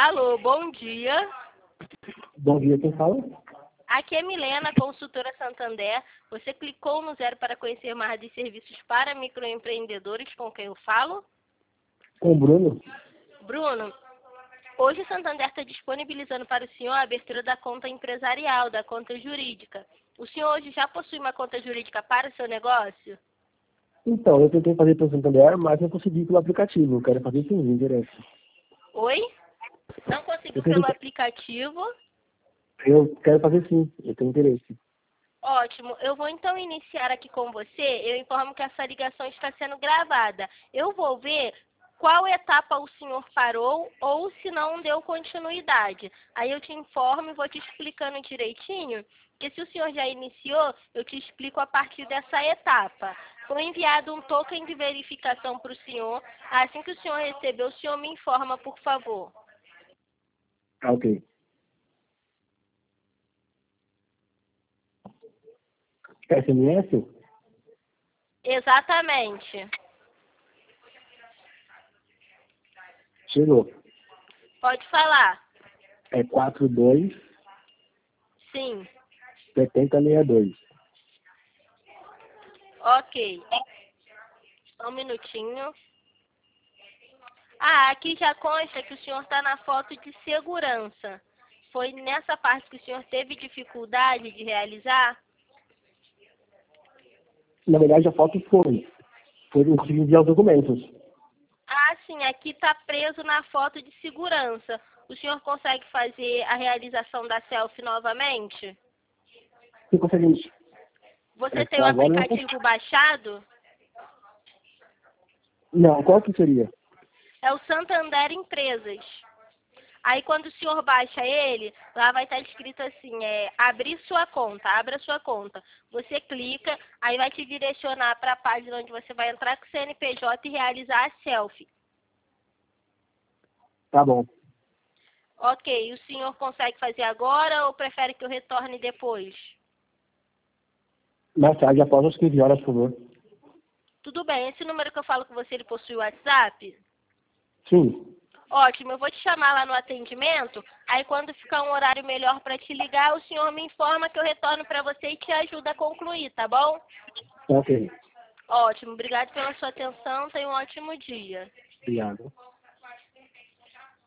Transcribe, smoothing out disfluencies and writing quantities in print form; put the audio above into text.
Alô, bom dia. Bom dia, quem fala? Aqui é Milena, consultora Santander. Você clicou no 0 para conhecer mais de serviços para microempreendedores, com quem eu falo? Com o Bruno? Bruno, hoje o Santander está disponibilizando para o senhor a abertura da conta empresarial, da conta jurídica. O senhor hoje já possui uma conta jurídica para o seu negócio? Então, eu tentei fazer pelo Santander, mas não consegui pelo aplicativo. Eu quero fazer sim, me interessa. Oi? Não conseguiu Eu, pelo tentei... aplicativo? eu quero fazer sim, eu tenho interesse. Ótimo. Eu vou então iniciar aqui com você. Eu informo que essa ligação está sendo gravada. Eu vou ver qual etapa o senhor parou ou se não deu continuidade. Aí eu te informo e vou te explicando direitinho, que se o senhor já iniciou, eu te explico a partir dessa etapa. Foi enviado um token de verificação para o senhor. Assim que o senhor receber, o senhor me informa, por favor. Ah, ok. SMS? Exatamente. Chegou. Pode falar. É 42 Sim. 7062. Ok. Só um minutinho. Ah, aqui já consta que o senhor está na foto de segurança. Foi nessa parte que o senhor teve dificuldade de realizar? Na verdade, a foto foi. Foi o que enviar os documentos. Ah, sim, aqui está preso na foto de segurança. O senhor consegue fazer a realização da selfie novamente? Você consegue... Você tem o agora eu não consigo. aplicativo baixado? Não, qual que seria? É o Santander Empresas. Aí quando o senhor baixa ele, lá vai estar escrito assim, abrir sua conta, abra sua conta. Você clica, aí vai te direcionar para a página onde você vai entrar com o CNPJ e realizar a selfie. Tá bom. Ok, o senhor consegue fazer agora ou prefere que eu retorne depois? Mais tarde, após as 15 horas, por favor. Tudo bem, esse número que eu falo com você, ele possui WhatsApp? Sim. Ótimo, eu vou te chamar lá no atendimento, aí quando ficar um horário melhor para te ligar, o senhor me informa que eu retorno para você e te ajuda a concluir, tá bom? Ok. Ótimo, obrigado pela sua atenção, tenha um ótimo dia. Obrigado.